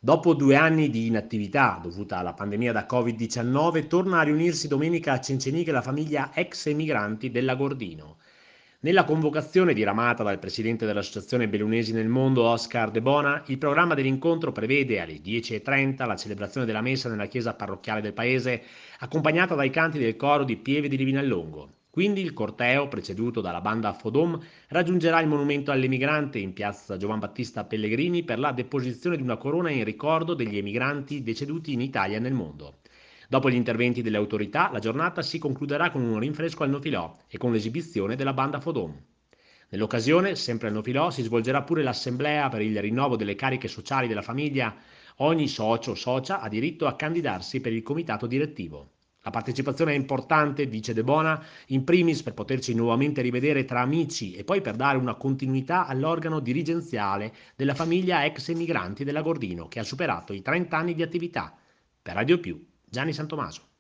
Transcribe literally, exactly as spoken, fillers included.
Dopo due anni di inattività dovuta alla pandemia da Covid diciannove, torna a riunirsi domenica a Cenceniche la famiglia ex emigranti dell'Agordino. Nella convocazione diramata dal presidente dell'Associazione Bellunesi nel Mondo, Oscar De Bona, il programma dell'incontro prevede alle dieci e trenta la celebrazione della messa nella chiesa parrocchiale del paese, accompagnata dai canti del coro di Pieve di Livinallongo. Quindi il corteo, preceduto dalla banda Fodom, raggiungerà il monumento all'emigrante in piazza Giovan Battista Pellegrini per la deposizione di una corona in ricordo degli emigranti deceduti in Italia e nel mondo. Dopo gli interventi delle autorità, la giornata si concluderà con un rinfresco al Nofilò e con l'esibizione della banda Fodom. Nell'occasione, sempre al Nofilò, si svolgerà pure l'assemblea per il rinnovo delle cariche sociali della famiglia. Ogni socio o socia ha diritto a candidarsi per il comitato direttivo. La partecipazione è importante, dice De Bona, in primis per poterci nuovamente rivedere tra amici e poi per dare una continuità all'organo dirigenziale della famiglia ex emigranti dell'Agordino che ha superato i trenta anni di attività. Per Radio Più, Gianni Santomaso.